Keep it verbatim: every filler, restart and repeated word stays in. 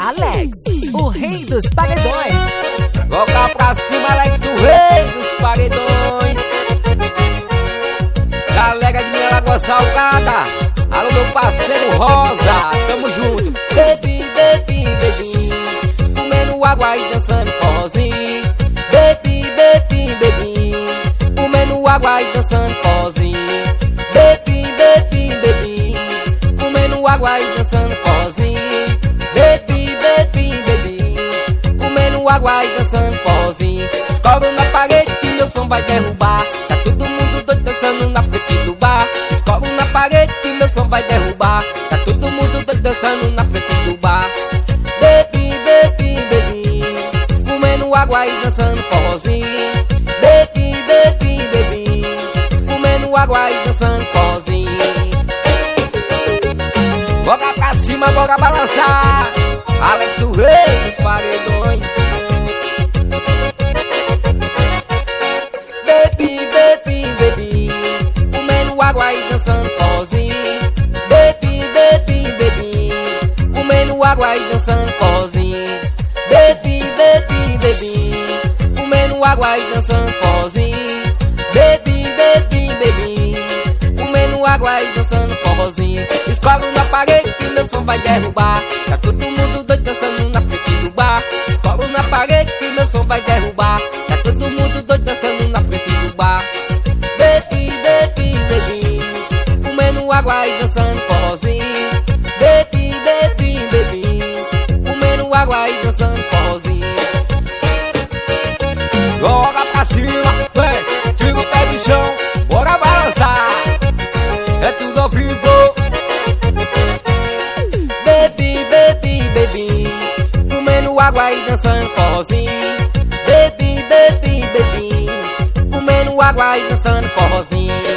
Alex, o rei dos paredões. Joga pra cima, Alex, o rei dos paredões. Galera de minha Lagoa Salgada, alô meu parceiro Rosa, tamo junto. Baby, baby, baby, comendo água e dançando forrozinho. Baby, baby, baby, comendo água e dançando forrozinho. Baby, baby, baby, comendo água e dançando forrozinho. Baby, baby, baby, comendo água e dançando forrozinho. Escoro na parede que meu som vai derrubar. Tá todo mundo doido dançando na frente do bar. Escoro na parede que meu som vai derrubar. Tá todo mundo doido dançando na frente do bar. Baby, baby, baby, comendo água e dançando forrozinho. Baby, baby, baby, comendo água e dançando forrozinho. Bora pra cima, bora balançar. Alex, o rei dos paredões. Baby, baby, baby, comendo água e dançando forrozinho. Baby, baby, baby, comendo água e dançando forrozinho. Baby, baby, baby, comendo água e dançando forrozinho. Baby, baby, baby, comendo água e dançando forrozinho. Escolo na parede que meu som vai derrubar. Tá todo mundo doido dançando na frente do bar. Escolo na parede que meu som vai derrubar. Tá todo mundo doido dançando na frente do bar. Baby, baby, baby, comendo água e dançando forrozinho. Baby, baby, baby, comendo água e dançando forrozinho. Joga pra cima, vem, tira o pé do chão, bora balançar. É tudo ao vivo. Baby, baby, baby, comendo água e dançando forrozinho. Baby, baby, baby, comendo água e dançando forrozinho.